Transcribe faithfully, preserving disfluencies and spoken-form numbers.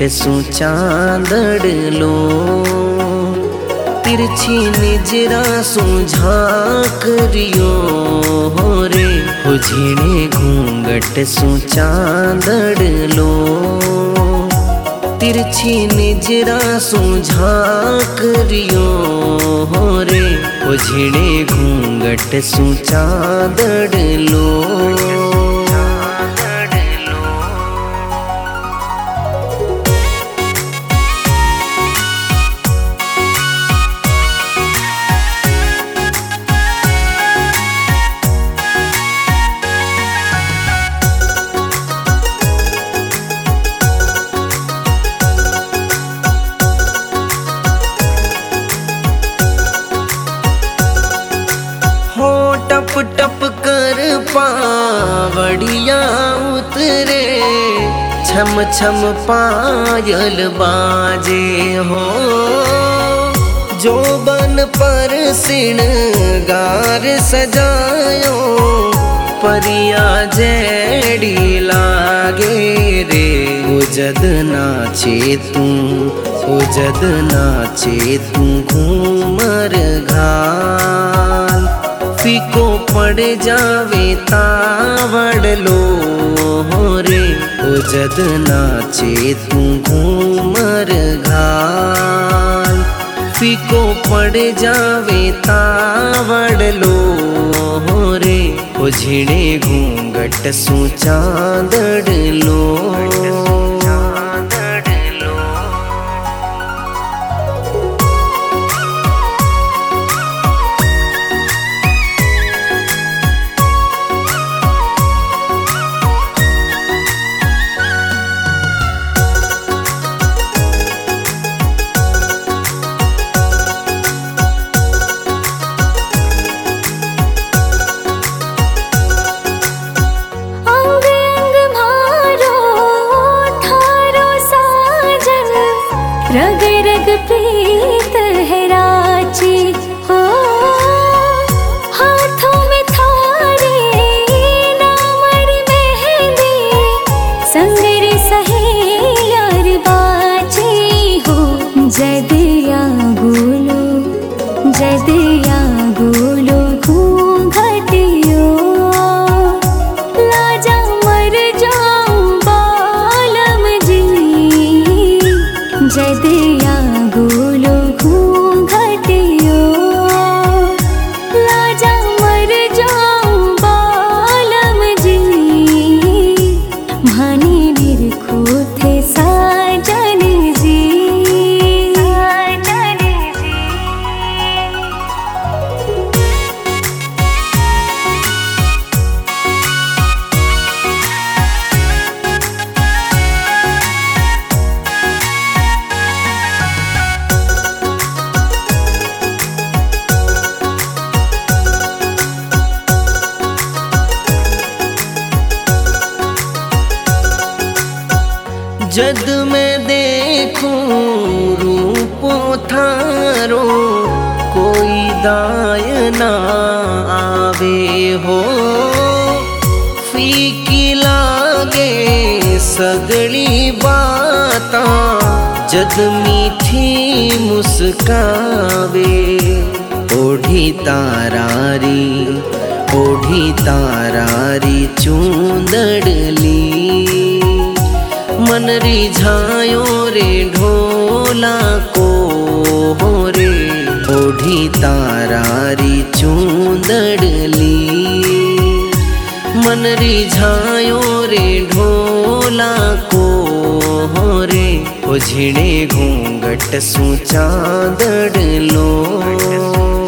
सू चांदड़ लो। तिरछी निजरा सू झांक रियो हो रे, हो झीणे घूंघट सू चांदड़ लो। तिरछी निजरा सू झांक रियो हो रे, हो झीणे घूंघट सू चांदड़ लो। टप टप कर पावड़िया उतरे, छम छम पायल बाजे हो। जो बन पर सिणगार सजायो, परिया जैड़ी लागे रे। उजद नाचे तू, उजद नाचे तू घूमर घाल। फीको पड़ जावे तावड़ लो हो रे, उजद नाचे तू घूमर घाल। फीको पड़ जावे तावड़ लो हो रे, हो झीणे घूंघट सू चांदड़ लो। रग रग प्रीत है राची हो, हाथों में थारे नामरी मेहंदी। संगरे सहेलियार बाची हो, जदिया गुलो जदिया गुलो घूंघटियो। लाजा मर जाऊं बालम जी, जदिया गुलो घूंघटियो। लाजा मर जाऊं बालम जी, भानी बिरखो थे साजन जी, साजन जी। जद मैं देखूं रूपो थारो, कोई दाय ना आवे हो। फीकी लागे सगली बाता, जद मीठी मुस्कावे। ओढ़ी तारारी ओढ़ी तारारी चूंदड़ली, मन रिझायो रे ढोला को हो रे। ओढ़ी तारारी चूंदड़ली, मन रिझायो रे ढोला को हो रे, हो झीणे घूंघट सू चांदड़ लो।